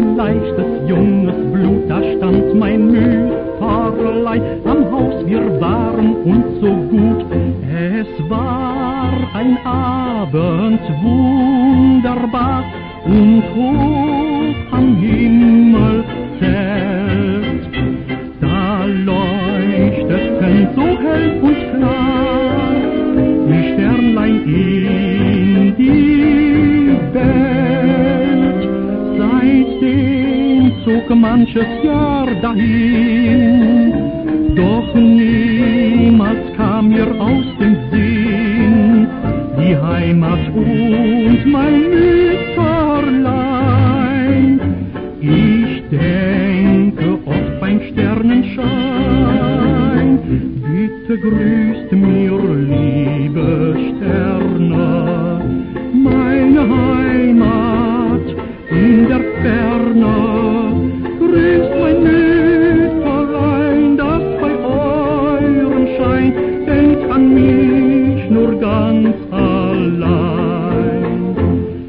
leichtes, junges Blut, da stand mein Mütterlein am Haus, wir waren uns so gut. Es war ein Abend wunderbar und hoch am Himmelszelt. Da leuchteten so hell und klar die Sternlein in die Welt. Seitdem zog manches Jahr dahin, doch niemals kam mir aus dem Sinn die Heimat und mein Mütterlein. Ich denke oft beim Sternenschein, bitte grüßt mir